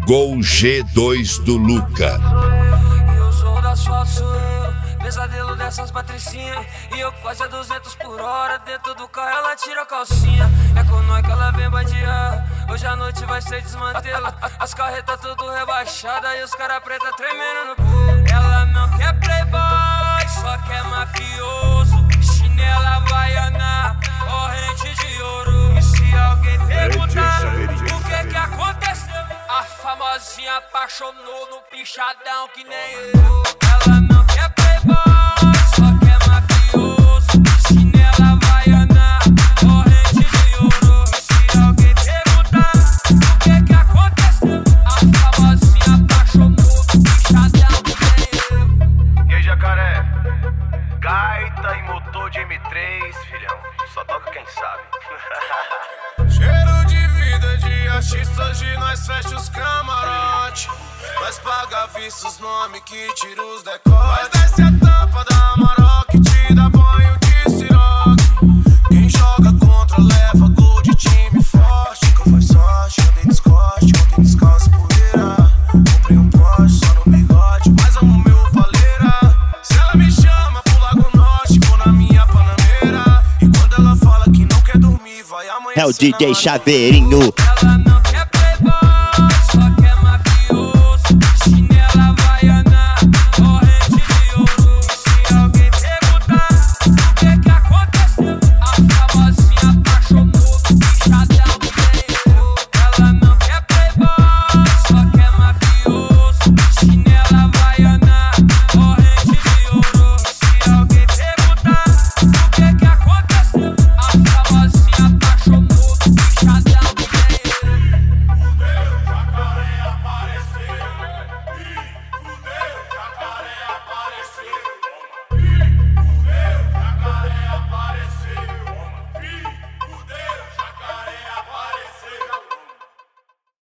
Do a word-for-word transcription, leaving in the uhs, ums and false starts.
Gol G dois do Luca. E o som das fotos sou eu, pesadelo dessas patricinhas. E eu quase a duzentos por hora, dentro do carro ela tira a calcinha. É com nós que ela vem bandear, hoje a noite vai ser desmantela. As carretas tudo rebaixadas e os cara preta tremendo no pé. Ela não quer playboy, só quer mafioso. Chinela havaiana, corrente de ouro. E se alguém perguntar o que que aconteceu, a famosinha apaixonou no pichadão que nem eu. Ela não quer playboy, só quer mafioso. Chinela havaiana, corrente de ouro. E se alguém perguntar o que que aconteceu, a famosinha apaixonou no pichadão que nem eu. E aí, jacaré? Gaita e motor de M três, filhão. Só toca quem sabe. Cheiro de vida de artistas, de nós fecha os camarote. Nós paga vista os nomes que tira os decotes. Nós desce a tampa da Maroc, te dá banho de siroque. Quem joga contra leva gol de time forte. Nunca foi sorte, andei descorte, ontem descalço poeira. Comprei um Porsche só no bigode, mas amo meu paleira. Se ela me chama pro Lago Norte, vou na minha Panameira. E quando ela fala que não quer dormir, vai amanhã. É o D J Chaveirinho.